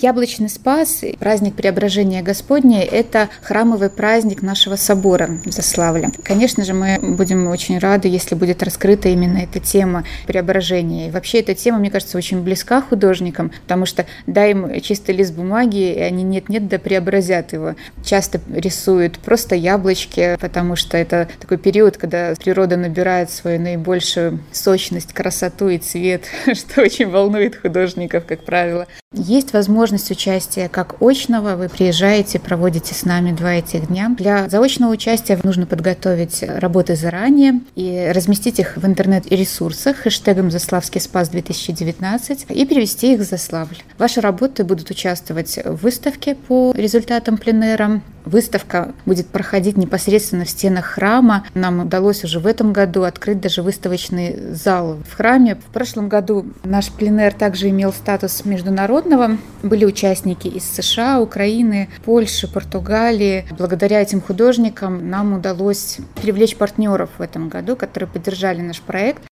Яблочный Спас, праздник Преображения Господня – это храмовый праздник нашего собора в Заславле. Конечно же, мы будем очень рады, если будет раскрыта именно эта тема преображения. И вообще эта тема, мне кажется, очень близка художникам, потому что дай им чистый лист бумаги, и они нет-нет да преобразят его. Часто рисуют просто яблочки, потому что это такой период, когда природа набирает свою наибольшую сочность, красоту и цвет, что очень волнует художников, как правило. Есть возможность участия как очного. Вы приезжаете, проводите с нами 2 этих дня. Для заочного участия нужно подготовить работы заранее и разместить их в интернет-ресурсах хэштегом «Заславский Спас-2019» и перевести их в Заславль. Ваши работы будут участвовать в выставке по результатам пленэра. Выставка будет проходить непосредственно в стенах храма. Нам удалось уже в этом году открыть даже выставочный зал в храме. В прошлом году наш пленэр также имел статус международного. Были участники из США, Украины, Польши, Португалии. Благодаря этим художникам нам удалось привлечь партнеров в этом году, которые поддержали наш проект.